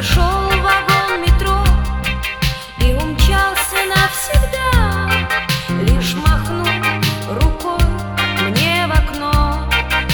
зашел в вагон метро и умчался навсегда, лишь махнув рукой мне в окно.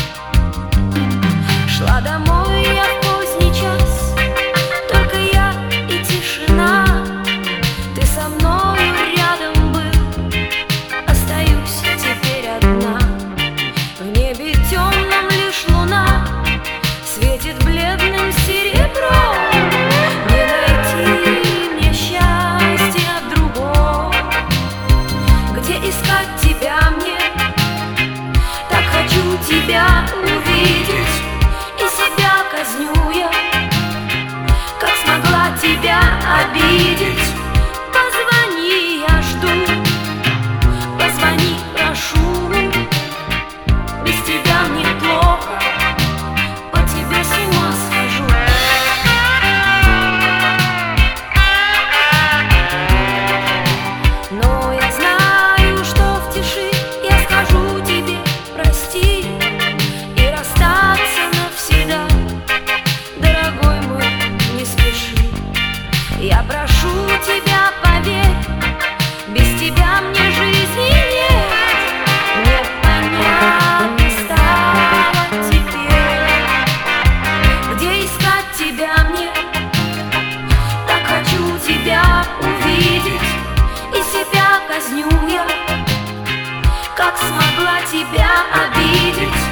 Шла домой я в поздний час, только я и тишина. Ты со мною рядом был, остаюсь теперь одна. В небе темном лишь луна светит бледным серебром. Не найти мне счастья в другом. Где искать тебя мне? Так хочу тебя увидеть, и себя казню я, как смогла тебя обидеть. Позвони, я жду, позвони, прошу. Без тебя мне плохо, по тебе с ума схожу. Но я знаю, что в тиши я скажу тебе прости и расстаться навсегда. Дорогой мой, не спеши, я прошу тебя, поверь, без тебя мне жизни нет. Мне понятно стало теперь, где искать тебя мне. Так хочу тебя увидеть, и себя казню я, как смогла тебя обидеть.